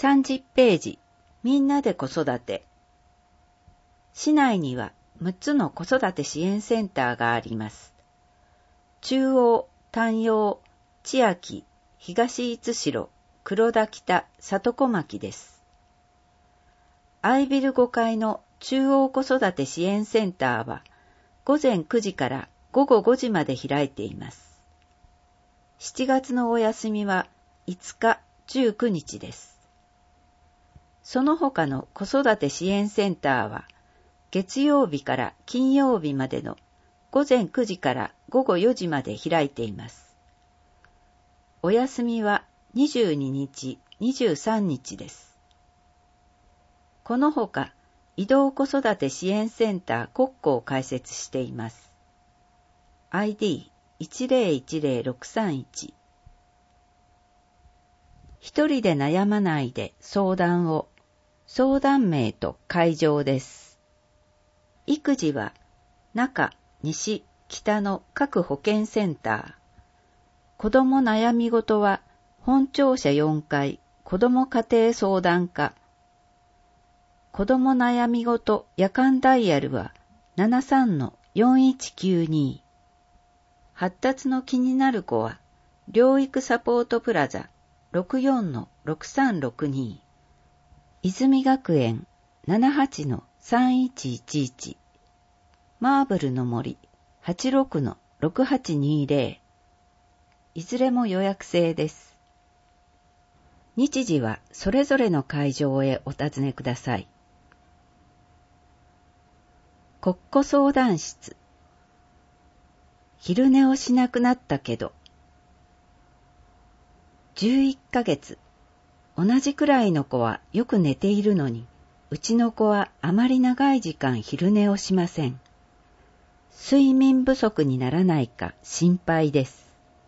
30ページ、みんなで子育て。市内には6つの子育て支援センターがあります。中央、丹陽、千秋、東五代、黒田北、里小牧です。アイビル5階の中央子育て支援センターは午前9時から午後5時まで開いています。7月のお休みは5日、19日です。その他の子育て支援センターは月曜日から金曜日までの午前9時から午後4時まで開いています。お休みは22日、23日です。このほか、移動子育て支援センター国庫を開設しています。ID1010-631 一人で悩まないで相談を。相談名と会場です。育児は中、西、北の各保健センター。子ども悩み事は本庁舎4階子ども家庭相談課。子ども悩み事夜間ダイヤルは 73-4192。発達の気になる子は療育サポートプラザ 64-6362。泉学園 78-3111。マーブルの森 86-6820。いずれも予約制です。日時はそれぞれの会場へお尋ねください。国庫相談室。昼寝をしなくなったけど。11ヶ月。同じくらいの子はよく寝ているのに、うちの子はあまり長い時間昼寝をしません。睡眠不足にならないか心配です。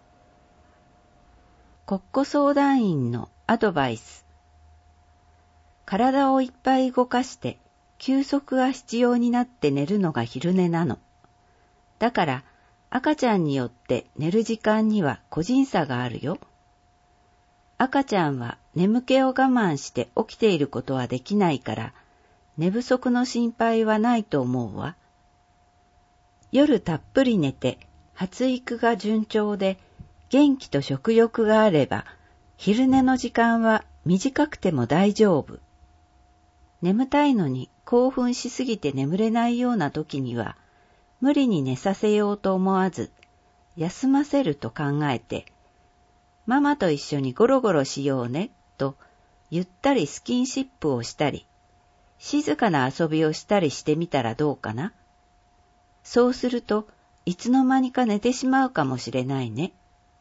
国庫相談員のアドバイス。体をいっぱい動かして休息が必要になって寝るのが昼寝なの。だから赤ちゃんによって寝る時間には個人差があるよ。赤ちゃんは眠気を我慢して起きていることはできないから、寝不足の心配はないと思うわ。夜たっぷり寝て、発育が順調で、元気と食欲があれば、昼寝の時間は短くても大丈夫。眠たいのに興奮しすぎて眠れないような時には、無理に寝させようと思わず、休ませると考えて、ママと一緒にゴロゴロしようね、とゆったりスキンシップをしたり、静かな遊びをしたりしてみたらどうかな。そうするといつの間にか寝てしまうかもしれないね。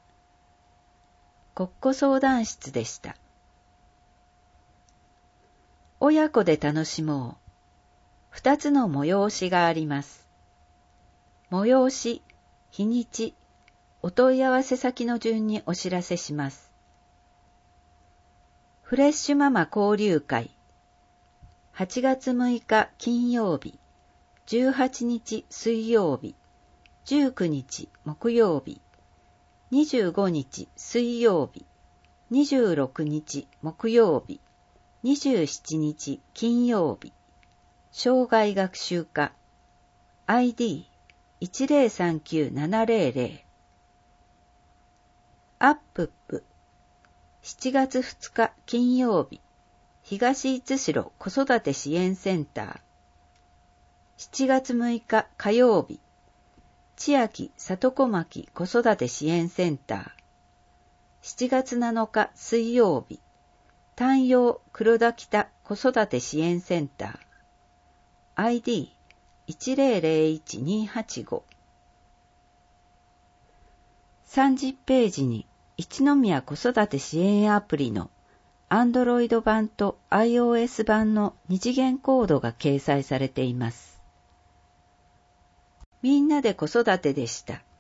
国庫相談室でした。親子で楽しもう。2つの催しがあります。催し、日にち、お問い合わせ先の順にお知らせします。フレッシュママ交流会。8月6日金曜日、18日水曜日、19日木曜日、25日水曜日、26日木曜日、27日金曜日、生涯学習課 ID1039-700 アップップ7月2日金曜日、東五代子育て支援センター。7月6日火曜日、千秋里小牧子育て支援センター。7月7日水曜日、丹陽黒田北子育て支援センター。ID1001-285。30ページに一宮子育て支援アプリのAndroid 版と iOS 版の二次元コードが掲載されています。みんなで子育てでした。